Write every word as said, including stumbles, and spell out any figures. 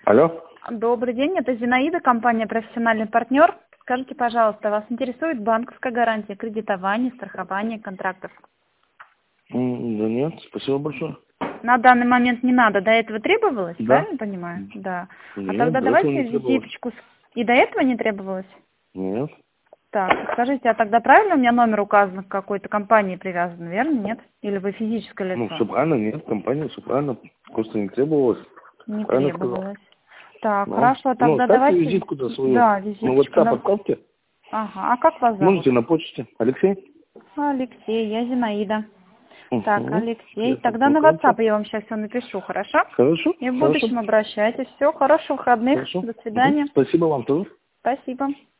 Алло. Добрый день, это Зинаида, компания «Профессиональный партнер». Скажите, пожалуйста, вас интересует банковская гарантия, кредитование, страхование контрактов? М, Да нет, спасибо большое. На данный момент не надо, до этого требовалось, Да. правильно понимаю? Да. А Нет, тогда до этого давайте не требовалось. визиточку. с- И до этого не требовалось? Нет. Так, скажите, а тогда правильно у меня номер указан к какой-то компании привязан, верно, нет? Или вы физическое Ну, лицо? все правильно, нет, компания, все правильно. Просто не требовалось. Не Правильно сказал. требовалось. Так, Ну, хорошо, ну тогда оставьте давайте... визитку до свою. Да, Ну, визиточку. WhatsApp на- отправьте. Ага, а как вас зовут? Можете на почте. Алексей? Алексей, я Зинаида. Так, Угу. Алексей, Приятно тогда на познакомиться. WhatsApp я вам сейчас все напишу, хорошо? Хорошо, И в хорошо, будущем обращайтесь. Все, хороших выходных. хорошо. До Мгм. свидания. Спасибо вам тоже. Спасибо.